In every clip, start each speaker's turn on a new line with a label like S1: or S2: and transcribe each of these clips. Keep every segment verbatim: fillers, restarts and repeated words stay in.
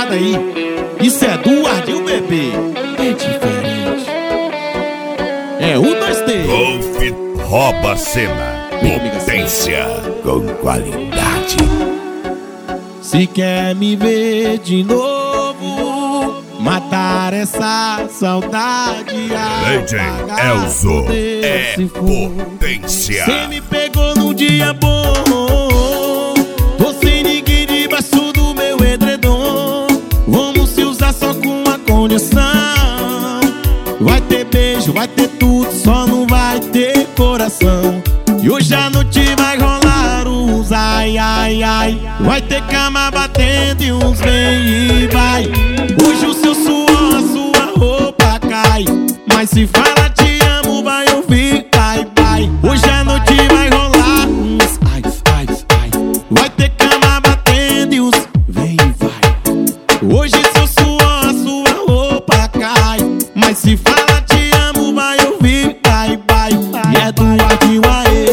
S1: pesada aí. Isso é do Ardil Bebê. É diferente. É o dois T.
S2: Golf rouba a cena. Potência com qualidade.
S1: Se quer me ver de novo, matar essa saudade.
S2: Lady Elzo é potência.
S1: Cê me pegou num dia bom, tô sem ninguém debaixo do meu edredom. Vamos se usar só com uma condição. Vai ter beijo, vai ter tudo, só não vai ter coração. E hoje a noite vai rolar uns ai, ai, ai. Vai ter cama batendo e uns vem e vai. Hoje o seu suor, a sua roupa cai. Mas se fala te amo, vai ouvir, vai, vai. Hoje a noite vai rolar uns ai, ai, ai. Vai ter cama batendo e uns vem e vai. Hoje seu suor, a sua roupa cai. Mas se fala te amo, vai ouvir, vai, vai. E é do Ardil aê.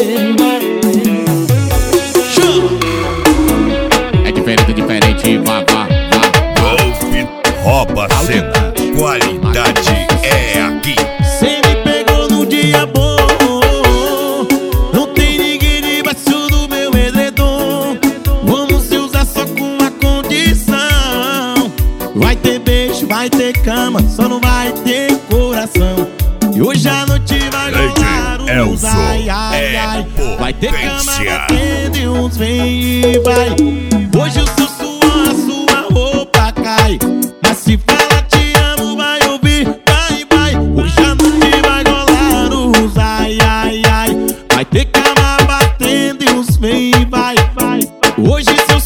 S1: É diferente, diferente, vá, vá, vá.
S2: Golf rouba a cena. Qualidade é aqui.
S1: Cê me pegou num dia bom, não tem ninguém debaixo do meu edredom. Vamos se usar só com uma condição. Vai ter beijo, vai ter cama, só não vai ter coração. E hoje a noite vai rolar uns ai, ai, ai. Vai ter cama batendo e uns vem e vai. Hoje o seu suor, a sua roupa cai. Mas se fala te amo, vai ouvir, vai, vai. Hoje a noite vai rolar uns ai, ai, ai. Vai ter cama batendo e uns vem e vai, vai. Hoje seu